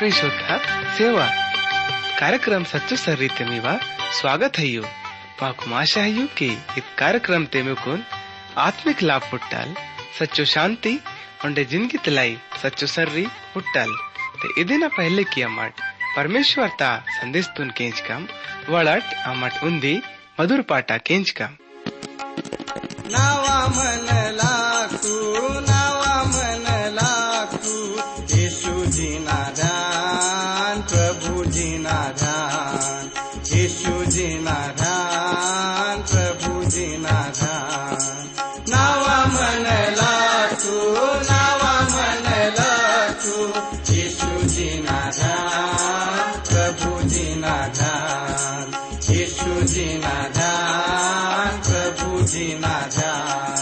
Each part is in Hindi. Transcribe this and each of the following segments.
प्रिय श्रोता सेवा कार्यक्रम सच्चो सर्री तेमीवा स्वागत है यू माकु आशा है कि इस कार्यक्रम तेमुकुन आत्मिक लाभ पुट्टाल सच्चो शांति उंडे जिंदगी तलाई सच्चो सर्री पुट्टाल ते इदिना पहले की अमट परमेश्वर ता संदेश तुन केंच कम वड़ट अमट उंदी मधुर पाटा केंच कम नावा मन लागतू यीशु जी ना ध्यान प्रभु जी ना ध्यान यीशु जी ना ध्यान प्रभु जी ना ध्यान नावा मन लागतू यीशु जी ना ध्यान प्रभु जी ना ध्यान यीशु जी ना ध्यान प्रभु जी ना ध्यान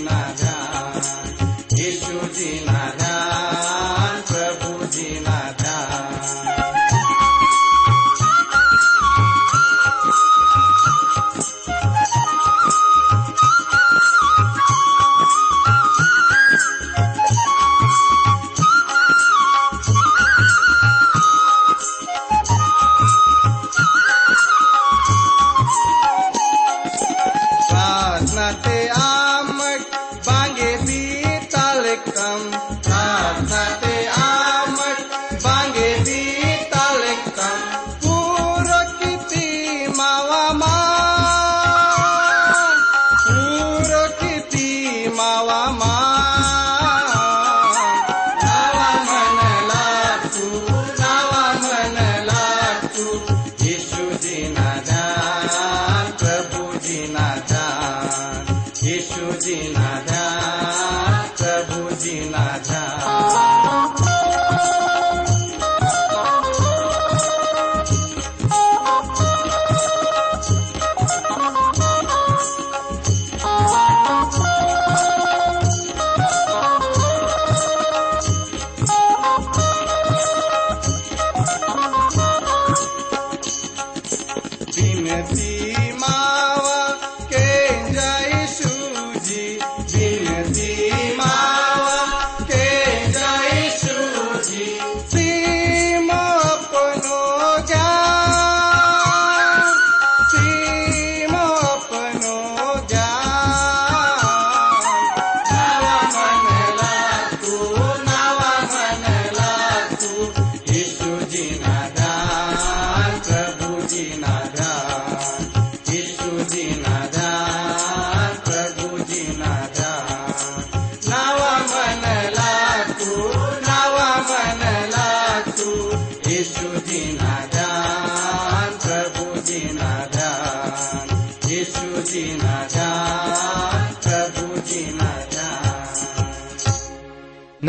यीशु जी ना ध्यान प्रभु जी ना ध्यान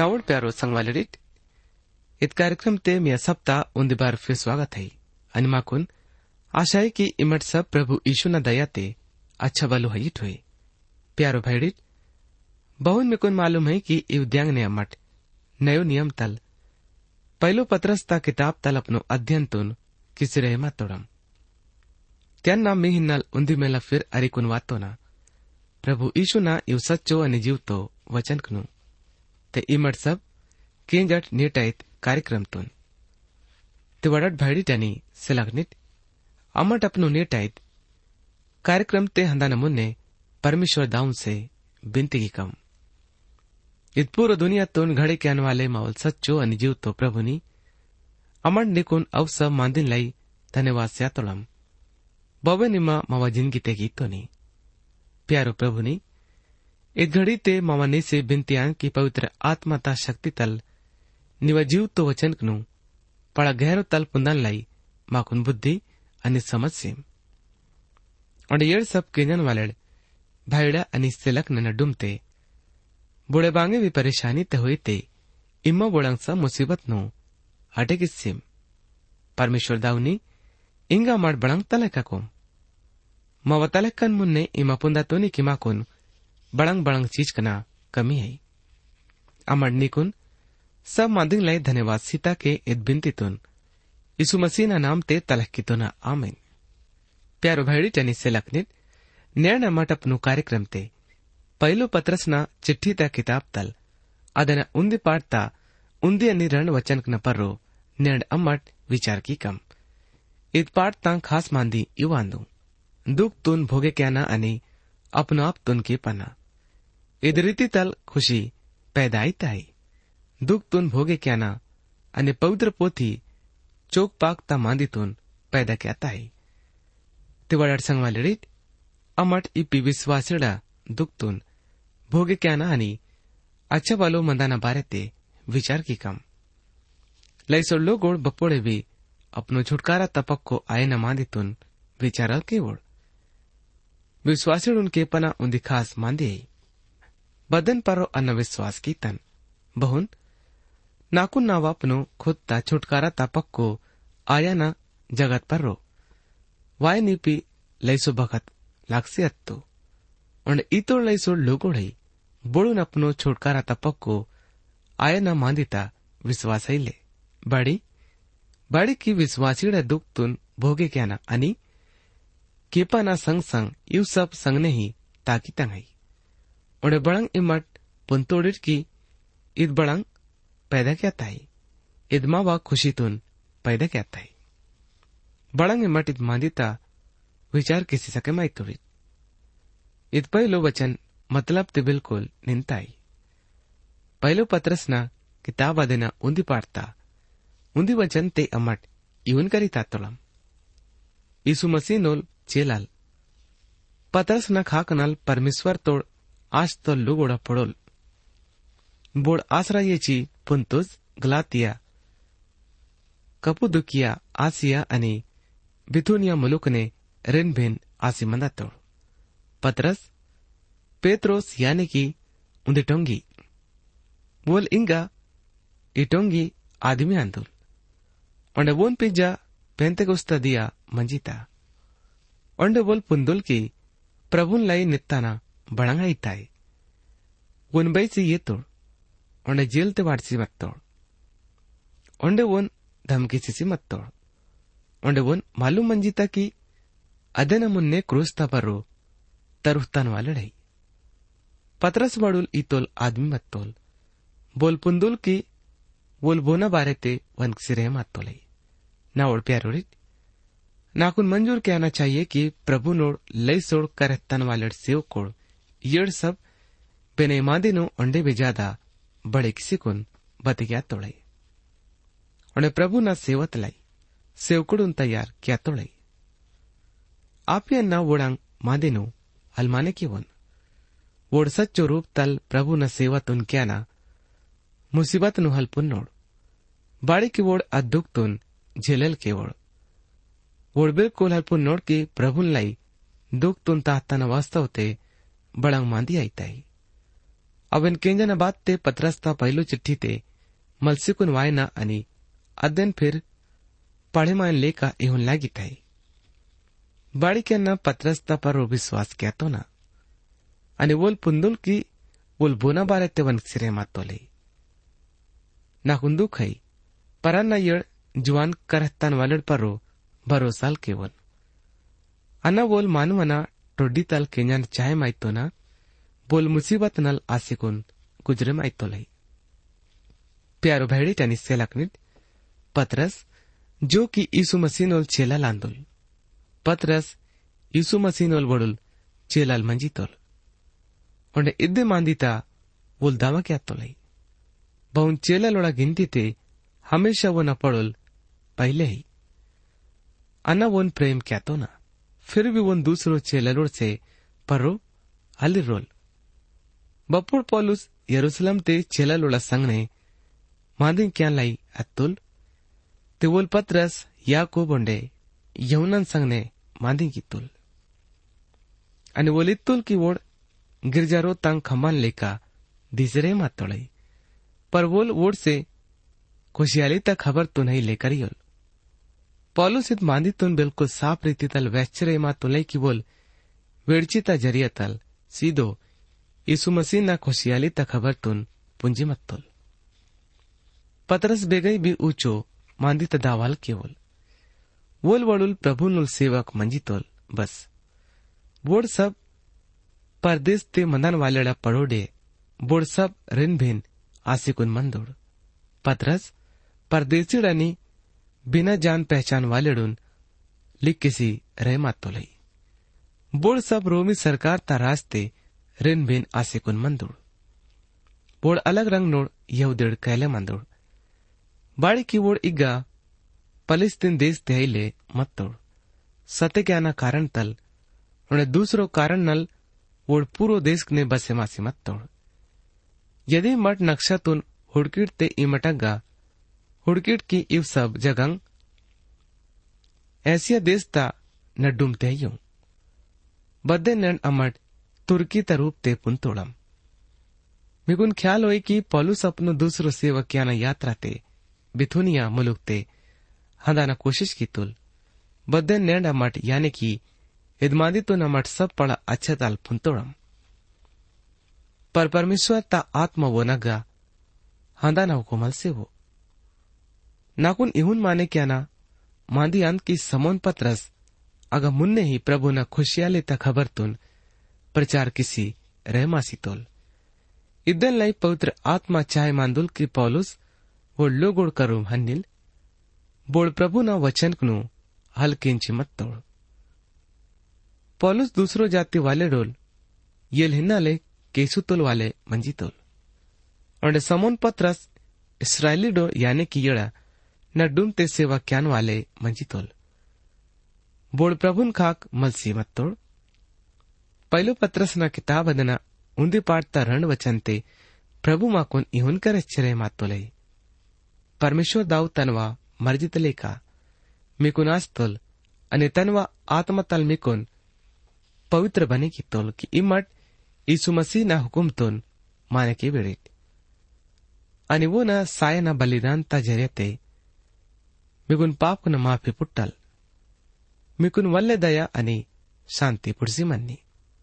नावड प्यारो संगवाले रीत इत कार्यक्रम ते मी सप्ताह उन्दी बार फिर स्वागत है आणि माकून आशा है कि इमट सब प्रभु यीशु न दया ते अच्छा बलो हईट हुए। प्यारो भाईडीट बहुन में कुन मालूम है कि इव्यांग ने अमट नयो नियम तल पहलो पत्रस्ता किताब तल अपनो अध्ययन तुन किसी रहमा तोड़म त्यांना मी हिन्नल उन्दी मेला फिर अरिकुन वातो ना प्रभु यीशु ना इव सच्चो आणि जीवतो वचन कनु ते इमट सब केंजट नीटाईत कार्यक्रम तुन ते वडट भाईडीट आणि सिलगनिट अमट अपनो नीटाईत कार्यक्रम ते हंदा नमुन्ने परमेश्वर दाऊन से बिनती की कम इत पूर्व दुनिया तुन घड़े के आने वाले मावल सच्चो अनि जीवतो प्रभुनी अमट निकुन अवसर मांदिन लाई धन्यवाद स्यातोलम बवे निमा मावा जिंदगी ते गीतो नी प्यारो प्रभुनी इत घड़ी ते मावा ने से बिनतियां की पवित्र आत्मा ता शक्ति तल निवा जीवतो वचन कनु पड़ा गहरो तल पुंदन लाई माकुन बुद्धि अनि समझ से और येर सब केंजन वाले भाईड़ा अनि सिलक न डुमते बुढ़े बांगे भी परेशानी ते हुई ते इम्मा बुड़ंग सा मुसीबत नो हटे किस्सिम परमेश्वर दाउनी इंगा मार बड़ंग तलका को मावा तलकन मुन्ने इमा पुंदा तोनी किमा कुन बड़ंग बड़ंग चीज कना कमी है अमर निकुन सब मादिंग लाई धन्यवाद सीता के इत बिनती तुन यीशु मसीह ना नाम ते तलक की तो ना आमीन। प्यारो भाईडी टनी से लखनित न्याण अमट अपनु कार्यक्रम ते पहलो पत्रसना चिट्ठी ता किताब तल अदना उन्दी पाठता उन्दी अनि रण वचन न पर्रो न्याण अमट विचार की कम इत पाठता खास मांदी युवांदू दुख तुन भोगे क्या ना अनि अपनो आप तुन के पना इद रीति तल खुशी पैदाई ताई दुख तुन भोगे क्या ना अनि पवित्र पोथी चोक पाकता मांदी तुन पैदा क्या ताई तिवाड़ संगवाले रीत अमट इपी विश्वासिड़ा दुख तुन भोगे क्या ना अनि अच्छा वालो मंदाना बारे ते विचार की कम लैसो लोगोड़ बपोड़े भी अपनो छुटकारा तपक को आये न मांदी तुन विचार के ओड़ विश्वासिड़ उनके पना उन्दी खास मांदी बदन परो अन्न विश्वास की तन बहुन नाकुन ना वापनो खुद ता छुटकारा तपक को आया न जगत पर रो वाय नीपी लैसो भगत लाक्सी अत्तो और इतो लैसो लोगोड़ई बोड़ुन अपनो छुटकारा तपक को आया न मांदिता विश्वास ले बड़ी बड़ी की विश्वासीड़ा दुख तुन भोगे क्या ना अनि केपा ना संग संग यू सब संग ने ही ताकि तंगई और बड़ंग इमट पुंतोड़िट की ईद बड़ंग पैदा क्या ताई ईद मावा खुशी तुन पैदा क्या ताई बड़ंग इमट ईद मांदिता विचार किसी सके माई तोड़ी ईद पहलो वचन मतलब ते बिल्कुल निंताई पहलो पत्रसना किताब अदेना उन्दी पाड़ता उन्दी वचन ते अमट इवन करी तातोलम यीशु मसीह नोल चेलाल पतरस न खाकनल परमेश्वर तोड़ आज तो लोगोड़ा पड़ोल बोड़ आसरा ये ची पुंतुस गलातिया कपुदुकिया आसिया अनि बिथुनिया मुलुक ने रिन भिन आसी मंदा तोड़ पतरस पेत्रोस यानी की उन्दी टोंगी बोल इंगा इटोंगी आदमी आंदुल और वोन पिज्जा पेंतेकोस्ता दिया मंजिता और बोल पुंदुल की प्रभुन लाई नित्ताना बड़ंगा इताई वन बई से ये तोड़ और जेल ते वाटसी मत तोड़ और वन धमकी सी मत तोड़ और वन मालूम मंजिता की अदन मुन्ने क्रूस्ता पर रो तरुस्तान वाले रही पतरस बड़ुल इतोल आदमी मत तोल बोल पुंदुल की बोल बोना बारे ते वन सिरे मत तोले ना ओढ़ प्यारोरित नाकुन मंजूर क्या आना चाहिए कि प्रभु नोड़ लई सोड़ कर तन वाले सेव कोड़ येड़ सब बेने मादिनो अंडे भी ज्यादा बड़े किसी कुन बत गया तोड़े और प्रभु ना सेवत लाई सेवकुड़ुन तैयार क्या तोड़े आप या ना वोड़ांग मादिनो अलमाने की वन वोड़ सच्चो रूप तल प्रभु न सेवत उन क्या ना मुसीबत नु हलपुन नोड़ बाड़ी की वोड़ अद्दुक तुन झेलल के वोड़ वोड़ बिल्कुल हलपुन नोड़ की प्रभुन लाई दुख तुन ताहता न वास्तव ते बड़ंग मांदी आईताई अवन केंजन बात ते पत्रस्ता पहलो चिट्ठी ते मलसिकुन वायना आणि अदन फिर पढ़े मान लेका इहुन लागी थाई बाड़ी के न पत्रस्ता पर वो विश्वास किया तो ना आणि वोल पुंदुल की वोल बोना बारे ते वन सिरे मातोले ना कुंदू खई पराना यड़ जुआन करहतान वालड़ परो भरोसाल केवल अना वोल मानवना टोडी तल केंजन चाहे माइतो ना बोल मुसीबत नल आसिकुन गुजरे माइतो लई प्यारो भेड़ी टनी सेलकनिट पत्रस जो कि यीशु मसीनोल चेला लांदुल पत्रस यीशु मसीनोल बडुल चेलाल मंजितोल उन्हें इद्दे मांदिता वोल दावा क्या तोलई बहुन चेला लोड़ा गिनती थे हमेशा वो न पड़ोल पहले ही अन्ना वोन प्रेम क्या तो ना फिर भी वोन दूसरो चेला लोड़ से परो हली रोल बपुड़ पौलुस यरूशलेम ते चेला लोड़ा संग ने मांदिन क्या लाई अतुल ते वोल पत्रस याकूब बोंडे यहुनन संग ने मांदिन की तुल आणि वोली तुल की वोड़ गिरजारो तंग खमान लेका दिसरे मात तोड़ई पर वोल वोड़ से खुशियाली तक खबर तो नहीं लेकर योल पौलुस इत मांदी तुन बिल्कुल साफ रीति तल वैश्चर्य मात तुलई की बोल वेड़चिता जरिया तल सीधो यीशु मसीह ना खुशियाली तक खबर तुन पुंजी मत तुल पतरस बेगई भी ऊंचो मांदी दावाल केवल वोल वड़ुल प्रभु नुल सेवक मंजी तोल बस वोड़ सब परदेश ते मंदन वालेड़ा पड़ोडे बोड़ सब रिन भिन आसिकुन मंदोड़ पतरस परदेसी डनी बिना जान पहचान वालेडुन लिख किसी रह मात तो लई बोड़ सब रोमी सरकार ता रास्ते रिन भिन आसिकुन मंदोड़ बोड़ अलग रंग नोड़ यहूदेड़ कहले मंदोड़ बाड़ी की वोड़ इग्गा फलिस्तीन देश तेहिले मत तोड़ सत्य क्या ना कारण तल उन्हें दूसरो कारण नल वोड़ पूरो देश ने बसे मासी मत तोड़ यदि मट नक्शा तुन हुड़कीट ते इमटगा हुड़कीट की इव सब जगंग ऐसिया देश ता न डूमते यूं बद्दे नैन अमट तुर्की तरूप ते पुन तोड़म मिगुन ख्याल होई कि पौलुस अपनो दूसरो सेवक याना यात्रा ते बिथुनिया मुलुक ते हंदाना कोशिश की तुल बद्दे नैन अमट यानी कि इदमादी तो नमट सब पड़ा अच्छा ताल पुन तोड़म पर परमेश्वर ता आत्मा वो नगा हंदाना हुकुमल से वो नाकुन इहुन माने क्या ना मांदी अंत की समोन पत्रस अगर मुन्ने ही प्रभु न खुशियाले तक खबर तुन प्रचार किसी रहमासी तोल इदन लाई पवित्र आत्मा चाहे मांदुल की पौलुस वो लोगोड़ करूम हन्निल बोड़ प्रभु न वचन कनु हल्किंची मत तोड़ पौलुस दूसरो जाति वाले डोल येल हिन्नाले केसु तोल वाले मंजी तोल और समोन पत्रस इसराइली डो यानी कि यड़ा न डूमते सेवा क्यान वाले मंजी तोल बोड़ प्रभुन खाक मलसी मत तोड़ पहलो पत्रस न किताब अदना उन्दी पाटता रण वचनते प्रभु माकुन इहुन कर चरे मात तोले परमेश्वर दाऊ तनवा मर्जी तले का मिकुनास तोल अने तनवा आत्मा तल मिकुन पवित्र बने की तोल की इमट यीशु मसीह ना हुकुम तोन माने के बेड़ेट आणि वो न साय न बलिदान ता जरियते मिगुन पाप न माफी पुट्टल मिकुन वल्ले दया आणि शांति पुडसी मन्नी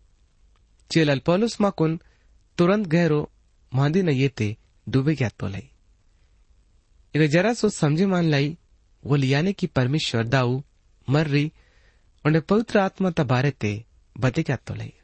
चेलल पौलुस माकुन तुरंत गहरो मांदी न येते डूबे गया तो लाई इधर जरा सो समझे मान लाई वो लियाने की परमेश्वर दाऊ मर्री उन्हें पवित्र आत्मा तबारे ते बते क्या तो लाई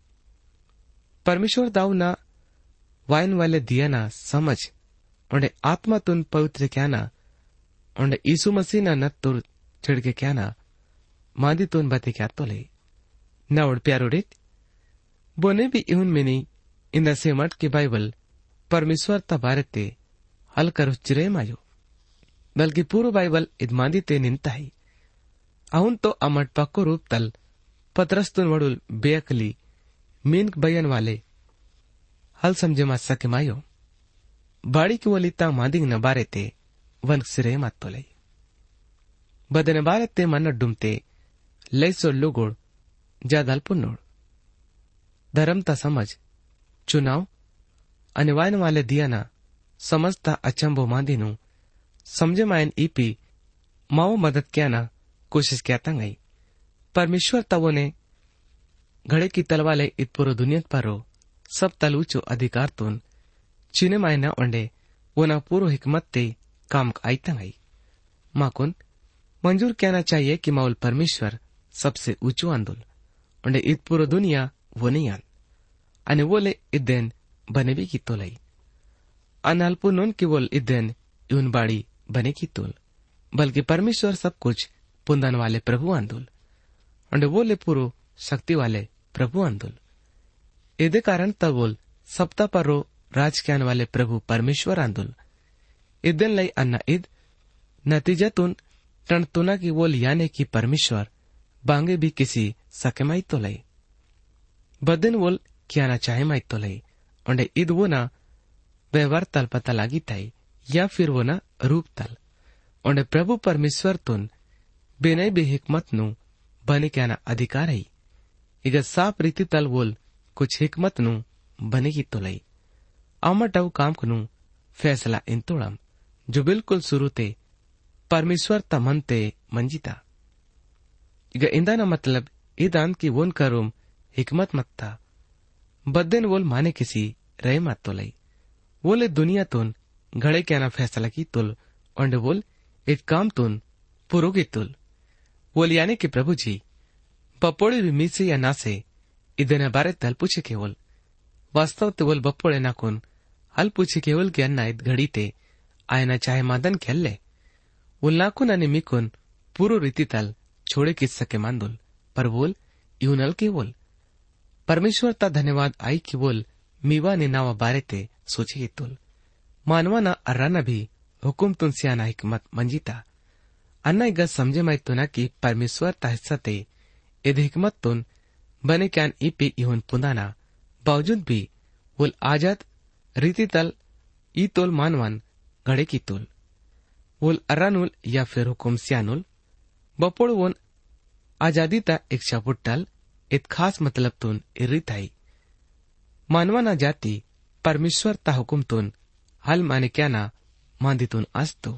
परमेश्वर दाऊ ना वाइन वाले दिया ना समझ उन्हें आत्मा तुन पवित्र क्या ना उन्हें यीशु मसीह ना न तुर छिड़के क्या ना मादी तुन बते क्या तो लाई ना उड़ प्यारो डेट बोने भी इहुन में नहीं इन सेमट के बाइबल परमेश्वर तबारते हल कर चिरे मायो बल्कि पूर्व बाइबल इदमादी ते निंता है अहुन तो अमट पक्को रूप तल पत्रस्तुन वडुल बेअकली मीन बयन वाले हल समझे मा सके मायो बाड़ी की वलिता मादिंग न बारे ते वन सिरे मत तो लई बदन बारे ते मन डुमते लई सो लोगोड़ जादल पुन्नोड़ धर्मता समझ चुनाव અને વાયન વાલે દિયાના સમજતા અચંબો માંદીનું સમજે માયન ઈપી માવો મદદ ક્યાના कोशिश कहता गई। परमेश्वर तवो ने घड़े की तलवाले इत पूरो दुनिया पर सब तलूचो अधिकार तोन चीने माय न ओंडे वो ना पूरो हिकमत ते काम आईता गई। माकुन मंजूर कहना चाहिए कि माउल परमेश्वर सबसे ऊंचो आंदोल ओंडे इत पूरो दुनिया वो नहीं आन अने वो ले इदेन बने भी की तोलाई अनाल्पु नोन की बोल इदेन यून बाड़ी बने की तोल बल्कि परमेश्वर सब कुछ पुंदन वाले प्रभु आंदोल अंडे वो ले पूरो शक्ति वाले प्रभु आंदोल इदे कारण तब बोल सप्ताह पर रो राज के आने वाले प्रभु परमेश्वर आंदोल इदन लई अन्ना इद नतीजतुन टणतुना की बोल याने की परमेश्वर बांगे भी किसी सकेमाई तो लई बदन बोल क्या ना चाहे माई तो लई अंडे इद वो ना व्यवहार तल पता लागी ताई या फिर वो ना रूप तल अंडे प्रभु परमेश्वर तुन बेनई बे हिकमत नु बने क्या ना अधिकार है इग साफ रीति तल बोल कुछ हिकमत नु बनेगी तो लई अमटव काम कनु फैसला इन तोड़म जो बिल्कुल शुरू ते परमेश्वर तमनते मंजिता इग इंदा ना मतलब इदान की वोन करुम हिकमत मत था बद्देन वोल माने किसी रहे मत तो लई वोले दुनिया तुन घड़े क्या ना फैसला की तुल और बोल एक काम तुन पुरो की तुल बोल यानी कि प्रभु जी बपोड़े भी मीसे या ना से इधर बारे तल पूछे केवल वास्तव ते बोल बपोड़े ना कुन हल पूछे केवल के अन्ना इत घड़ी ते आयना चाहे मादन खेल ले बोल नाकुन अने मिकुन पूरो रीति तल छोड़े किस सके मांदुल पर बोल यूनल के बोल परमेश्वर ता धन्यवाद आई की बोल मीवा ने नावा बारे ते सोचे की तुल मानवा ना अर्राना भी हुकुम तुन सियाना हिकमत मंजिता अन्ना इग समझे माई तुना की परमेश्वर ता हिस्सा ते इद हिकमत तुन बने क्यान ईपी इहुन पुंदाना बावजूद भी बोल आजाद रीति तल ई तोल मानवान घड़े की तुल बोल अर्रानुल या फिर हुकुम सियानुल बपोड़ वोन आजादी ता इच्छा पुट्टल इत खास मतलब तुन इर्री थाई मानवाना जाति परमेश्वर ता हुकुम तुन हल माने क्या ना मांदी तुन अस्तु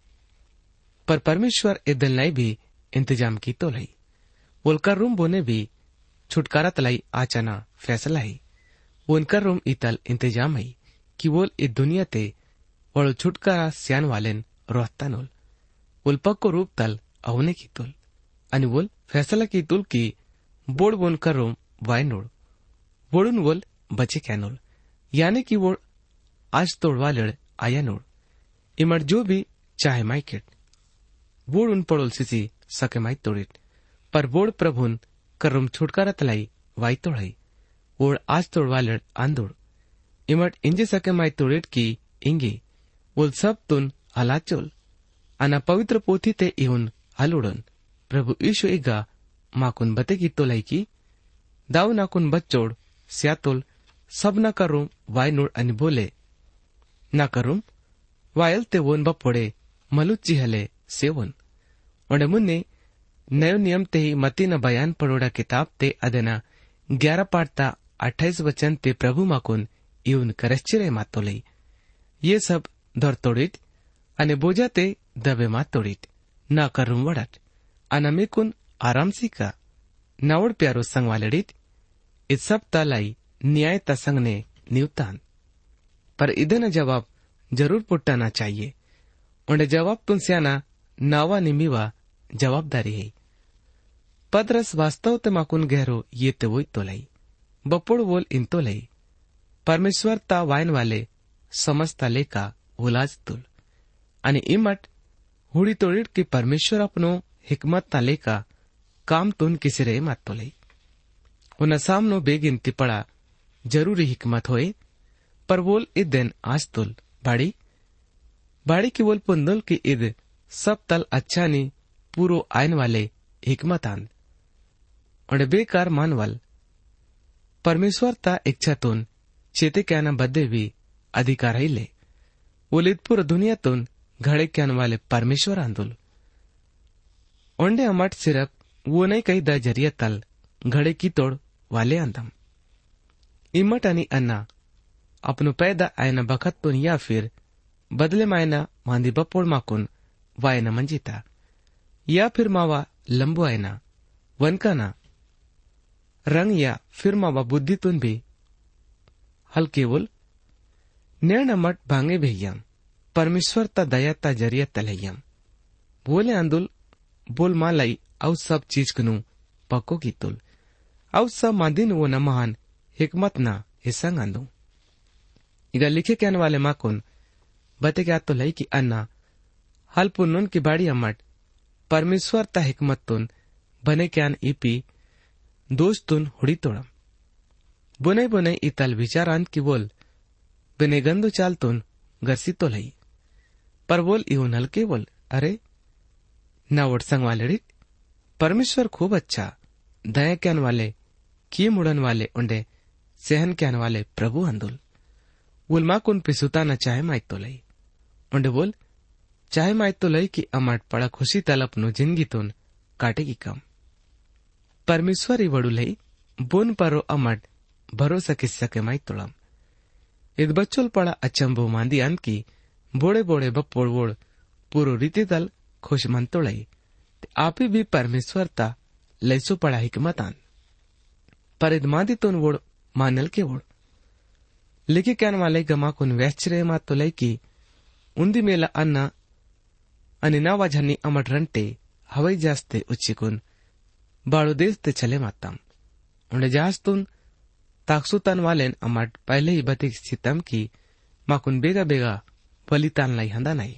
पर परमेश्वर इदल नई भी इंतजाम की तो लाई बोलकर रूम बोने भी छुटकारा तलाई आचाना फैसला है उनकर रूम इतल इंतजाम है कि बोल इस दुनिया ते वड़ो छुटकारा सियान वालेन रोहता नोल बोल पक्को रूप तल अवने की तुल अनि बोल फैसला की तुल की बोड़ बोन कर रूम वाय नोड़ बोड़ुन बोल बचे क्या नोल यानी कि बोड़ आज तोड़वा लड़ आया नोड़ इमर जो भी चाहे माइकेट बोड़ उन पड़ोल सिसी सके माई तोड़ित पर बोड़ प्रभुन कर्रुम छुटकारा तलाई वाई तोड़ाई बोड़ आज तोड़वा लड़ आंदोड़ इमट इंजे सके माई तोड़ित की इंगे बोल सब तुन हला चोल अना पवित्र पोथी ते इहुन हलुड़न प्रभु ईशु इगा माकुन बते की तोलाई की दाऊ नाकुन बच्चोड़ स्यातोल सब न करूं वाय नोड़ अनि बोले न करूं वायल ते वोन बपोड़े मलुच्ची हले सेवन ओंडे मुन्ने नयो नियम ते ही मती न बयान पड़ोड़ा किताब ते अदना 11 पाठता 28 वचन ते प्रभु माकुन इउन करश्चिरे मातो लई ये सब धर तोड़ित अने बोझा ते दबे मात तोड़ित न करूं वड़ट अनमिकुन आरामसी का नावड़ प्यारो संग वालड़ित इस सब तालाई न्याय तसंग ने निवतान पर इधन जवाब जरूर पुट्टाना चाहिए उन्हें जवाब तुन स्याना नावा निमीवा जवाबदारी है पदरस वास्तव ते माकुन गहरो ये ते वही तो लाई बपोड़ बोल इन तो लाई परमेश्वर ता वायन वाले समझता लेका उलाज तुल अनि इमट हुड़ी तोड़िट की परमेश्वर अपनो हिकमत ता लेका काम तुन किसी रे मत तो लाई उन सामनो बेगिन तिपड़ा जरूरी हिकमत होए पर बोल इ दिन आज तुल बाड़ी की बोल पुंदुल की इद सब तल अच्छा नी पूरो आयन वाले हिकमत आंद और बेकार मानवल परमेश्वर ता इच्छा तुन चेते क्या बदे भी अधिकार ही ले बोलित पूरा दुनिया तुन घड़े क्या वाले परमेश्वर आंदोल ओंडे अमट सिर्फ वो नहीं कही द जरिया तल घड़े की तोड़ वाले अंदम इमट अनि अन्ना अपनो पैदा आयना बखत तो या फिर बदले मायना मांदी बपोड़ माकुन वायना मंजिता या फिर मावा लंबू आयना वनकाना रंग या फिर मावा बुद्धि तुन भी हल केवल निर्णय मट भांगे भैयम परमेश्वर ता दया ता जरिया तलैयम बोले आंदुल बोल मालाई औ सब चीज कनु पक्को की तुल औ सब मादिन वो न महान हिकमत ना हिस्संग आंदू इगा लिखे कहने वाले माकुन बते क्या तो लई की अन्ना हल पुन्नुन की बाड़ी अमट परमेश्वर ता हिकमत तुन बने क्यान ईपी दोस्त तुन हुड़ी तोड़म बुने बुने इतल विचारांत की बोल बिने गंदो चाल तुन गरसी तो लई पर बोल इहो नल के बोल अरे ना वोटसंग वाले परमेश्वर खूब अच्छा दया क्यान वाले किए मुड़न वाले उंडे सहन क्यान वाले प्रभु अंदुल बोल माँ कुन पिसुता न चाहे माइत तो लई उंडे बोल चाहे माइत तो लई की अमट पड़ा खुशी तल अपनो जिंदगी तुन काटेगी कम परमेश्वर ही वड़ू लई बोन परो अमट भरोसा किस्सा के माइत तोड़म इद बच्चोल पड़ा अचंबो मांदी अंत की बोड़े बोड़े बप्पोड़ वोड़ पूरो रीति दल खुश मन तोड़ई आपी भी परमेश्वर ता लैसो पड़ा हिकमत आन पर इद मांदी तुन वोड़ मानल के वोड़ लिखे कहन वाले गमा कुन वैश्चर्य मात तो लई की उन्दी मेला अन्ना अनिनावा झन्नी अमट रंटे हवाई जास्ते उच्चिकुन बाड़ो देश ते चले मातम उन्हें जहाज तुन ताकसुतन वालेन अमट पहले ही बती सितम की माकुन बेगा बेगा बलितान लाई हंदा नहीं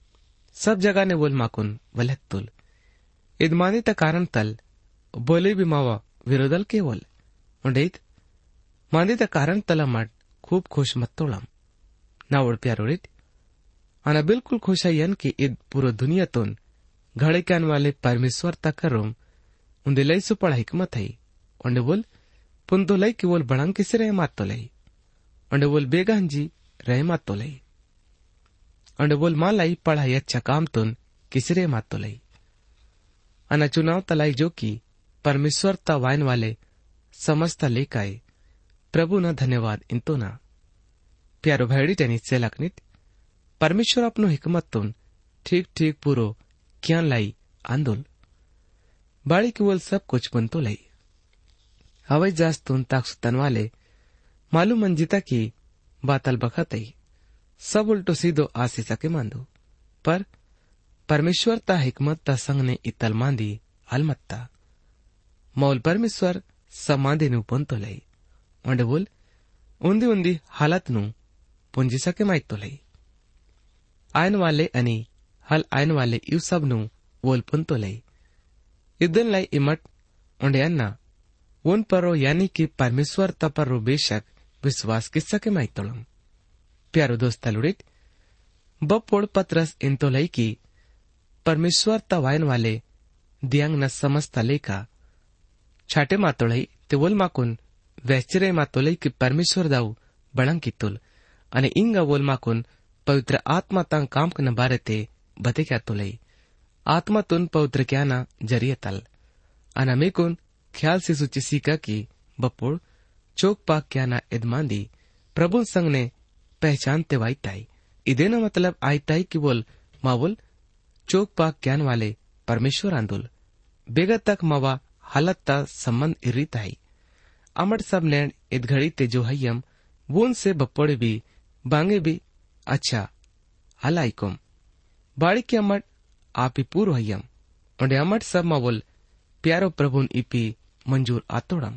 सब जगह ने बोल माकुन वलत तुल इदमानी ता कारण तल बोले भी मावा विरोधल के बोल उंडेत मांदी ता कारण तल अमट खूब खुश मत तोड़म ना ओढ़ प्यारोड़ित आना बिल्कुल खुश है कि इद पूरो दुनिया तुन घड़े कान वाले परमेश्वर ता करोम उन्दे लई सु पड़ा हिकमत है उंडे बोल पुंतो लई की बोल बड़ंग किसे रहे मात तो लई उंडे बोल बेगा हंजी रहे मात तो लई उंडे बोल मां लाई पढ़ा अच्छा काम तुन किसे रहे मात तो लई अना चुनाव तलाई जो की परमेश्वर ता वायन वाले समझता लेकाए प्रभु न धन्यवाद इंतो ना प्यारो भैडी टेनिस से लखनित परमेश्वर अपनो हिकमत तुन ठीक ठीक पूरो क्यान लाई आंदोल बाड़ी की बोल सब कुछ बनतो लई हवाई जहाज तुन ताकसुतन वाले मालूम मंजिता की बातल बखतई सब उल्टो सीधो आसी सके मांदो पर परमेश्वर ता हिकमत ता संग ने इतल मांदी अलमत्ता मौल परमेश्वर समाधि नु पंतो लई उंडे बोल उन्दी उन्दी हालत नु पुंजी सके माइत तो लई आयन वाले अनि हल आयन वाले यू सब नु वोल पुंतो लई इदन लाई इमट उंडे अन्ना उन परो यानी कि परमेश्वर ता परो बेशक विश्वास किस्सा के माइत तोड़म प्यारो दोस्त लुड़ित बपोड़ पत्रस इंतो लई की परमेश्वर ता वायन वाले दियांग न समझता लेका छाटे मातोड़ई ते वोल माकुन वैश्चर्य मातोलई की परमेश्वर दाऊ बड़ंग की तुल अने इंगा वोल माकुन पवित्र आत्मा तांग काम कन बारे ते बते क्या तोलई आत्मा तुन पवित्र क्या ना जरिए तल अना मेकुन ख्याल से सुची सीका की बपोड़ चोक पाक क्या ना इदमांदी प्रभु संग ने पहचानते वाईताई इदे न मतलब आईताई की बोल मावुल चोक पाक ज्ञान वाले परमेश्वर आंदोल बेगा तक मावा हालत ता संबंध इरीताई अमट सब नैन इत घड़ी ते जो हयम वोन से बपोड़े भी बांगे भी अच्छा हलाइकुम बाड़ी के अमट आप ही पूर्व हयम उन्हें अमट सब मावुल प्यारो प्रभुन इपी मंजूर आतोड़म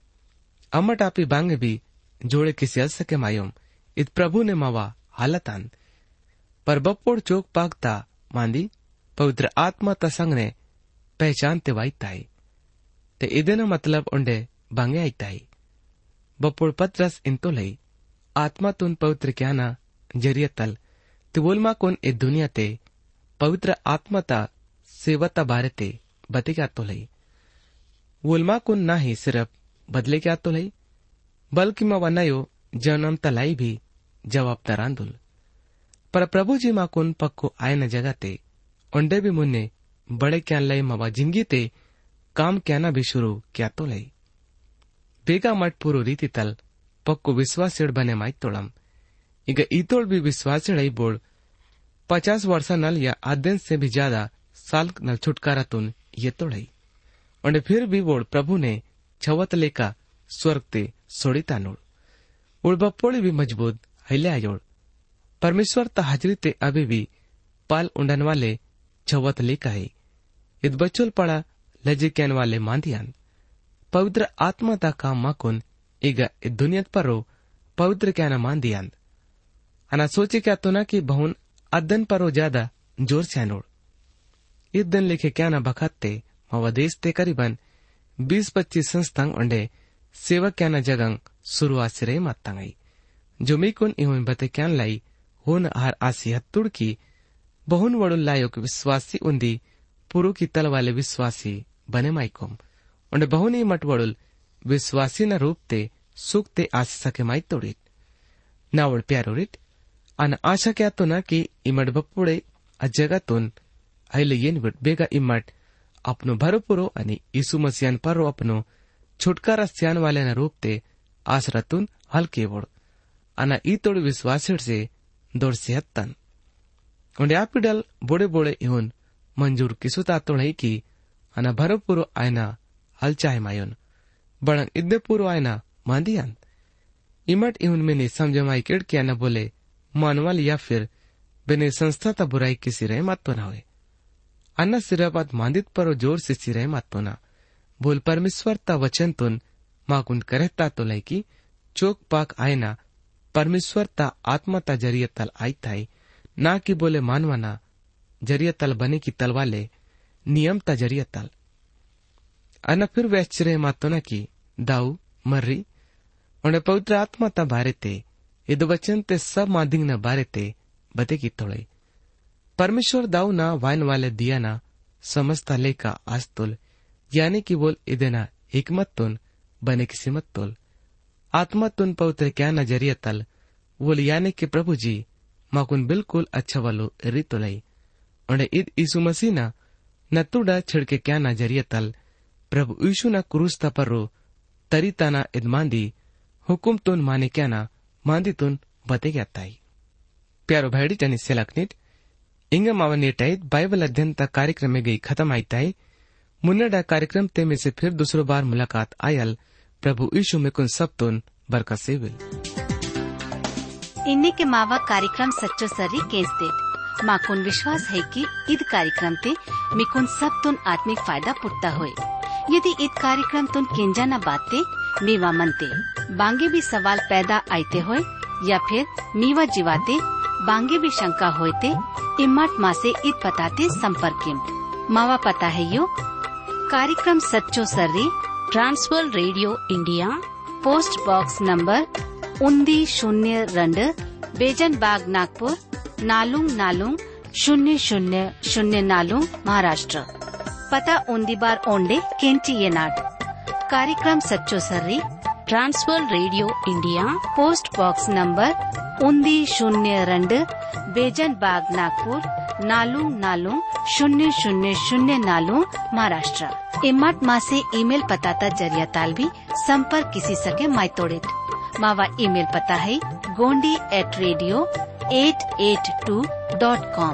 अमट आप ही बांगे भी जोड़े किसी अल सके मायोम इत प्रभु ने मावा हालतान पर बपोड़ चोक पाकता मांदी पवित्र आत्मा तसंग ने पहचानते वाईताई ते इदेना मतलब उंडे बांगे आईताई बपोड़ पत्रस इंतो लई आत्मा तुन पवित्र क्याना जरिया तल ते बोलमा कुन ए दुनिया ते पवित्र आत्मा ता सेवता बारे ते बते क्या तो लई वोलमा कुन ना ही सिर्फ बदले क्या तो लई बल्कि मा वनयो जन्म तलाई भी जवाबदार आंदुल पर प्रभु जी मा कुन पक्को आय न जगह ते उंडे भी मुन्ने बड़े क्या लई मावा जिंदगी ते काम क्या ना भी शुरू क्या तो लई बेगा मट पूरो रीति तल पक्को विश्वासीड बने माई तोड़म ಈಗ ಈತೋಳ್ भी विश्वासीड बोल 50 वर्षा नल या आधे से भी ज्यादा साल नल छुटकारा तुन ये तोड़ई और फिर भी बोल प्रभु ने छवत लेका स्वर्ग ते सोड़ीता नोड़ उड़ बप्पोड़ी भी मजबूत हिले आयोड़ परमेश्वर ता हाजरी ते अभी भी पाल उंडन वाले छवत लेका है इद बच्चोल पड़ा लजे कैन वाले मांदियान पवित्र आत्मा ता काम माकुन ಈಗ दुनिया परो पवित्र क्या न मांदियान अना सोचे क्या तो ना कि बहुन अदन परो ज्यादा जोर से नोड़ इदन लेके क्या न बखाते मवदेश ते करीबन 20-25 संस्थांग उंडे सेवक क्या न जगंग शुरुआत से रहे मातांगई जो मीकुन इहुन बते क्या लाई होन आहार आसी हत्तुड़ की बहुन वड़ुल लायोक विश्वासी उन्दी पुरु की तल वाले विश्वासी बने माइकोम उंडे बहुन ही मट वड़ुल विश्वासी न रूप ते सुख ते आसी सके माई तोड़ित नावड़ प्यारोरित अन आशा क्या तो ना कि इमट बप्पुड़े अजगतुन अहिले येन बेगा इमट अपनो भरोपुरो अनि यीशु मसीहन परो अपनो छुटकारा स्यान वाले न रूप ते आसरतुन हल्के वोड़ अना ई तोड़ विश्वासिड से दौड़ से हत्तन उंडे आपिडल बोड़े बोड़े इहुन मंजूर किसुता तोड़ई की अना भरोपुरो आयना हल चाहे मायोन बड़ंग इद्दे पूरो आयना मांदियान इमट इहुन में ने समझमाई किड़ क्या न बोले मानवाल या फिर बिने संस्था ता बुराई किसी रहे मत तो ना हुए अन्ना सिराबाद मांदित परो जोर से सिरे मत तो ना बोल परमेश्वर ता वचन तुन माकुन करता तो लाई की चोक पाक आयना परमेश्वर ता आत्मा ता जरिए तल आई थाई ना कि बोले मानवाना जरिए तल बने की तल वाले नियम ता जरिए तल अन्ना फिर वैश्चर्य मत तो ना की दाऊ मर्री उन्हें पवित्र आत्मा ता बारे ते इद वचन ते सब मादिंग न बारे ते बते की तोड़े परमेश्वर दाऊ ना वाइन वाले दिया ना समझता लेका आस्तुल यानी कि बोल इदेना हिकमत तुन बने किसी मत तुल आत्मा तुन पवित्र क्या नजरिया तल बोल यानी कि प्रभु जी माकुन बिल्कुल अच्छा वालो रितुलई उन्हें इद यीशु मसीह ना न तुड़ा छिड़के क्या नजरिया तल प्रभु यीशु ना क्रूस ता पर्रो तरीता ना इद मांदी हुकुम तुन माने क्या ना मांदी तुन बते क्या ताई प्यारो भाईडी जनी सेलकनिट इंगम आवनेटाई बाइबल अध्ययन तक कार्यक्रम में गई खत्म आई ताई मुन्नडा कार्यक्रम ते में से फिर दूसरो बार मुलाकात आयल प्रभु यीशु में कुन सब तुन बरकत से विल इन्ने के मावा कार्यक्रम सच्चो सर्री केंस्ते माकुन विश्वास है कि इद कार्यक्रम ते मिकुन सब तुन आत्मिक फायदा पुट्टा होए यदि इत कार्यक्रम तुन केंजा न बाते मीवा मनते बांगे भी सवाल पैदा आते होए या फिर मीवा जीवाते बांगे भी शंका होते इम्मत माँ से इत पताते संपर्क मावा पता है यो कार्यक्रम सच्चो सर्री Transworld Radio India post box number 1902 Bezonbagh Nagpur नालुंग 0004 महाराष्ट्र पता ओंदी बार ओंडे केंची ये नाट कार्यक्रम सच्चो सर्री Transworld Radio India post box number 1902 Bezonbagh Nagpur नालुंग 0004 महाराष्ट्र इमट माँ से ईमेल पता ता जरिया ताल भी संपर्क किसी सके मायतोड़ित मावा ईमेल पता है gondi@radio882.com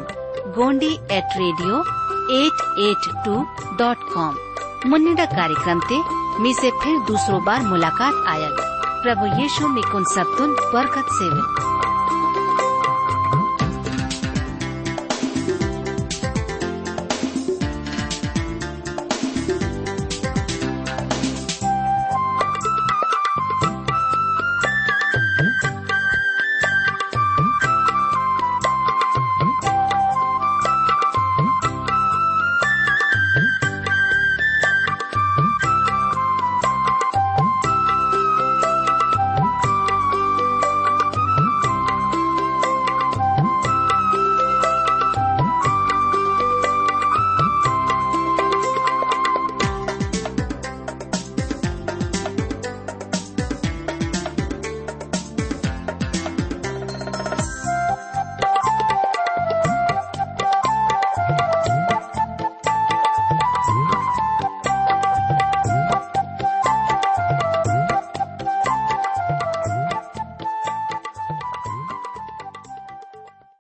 gondi@radio882.com मुन्निडा कार्यक्रम ते मी से फिर दूसरो बार मुलाकात आयल प्रभु यीशु में कुन सब तुन बरकत सेवे।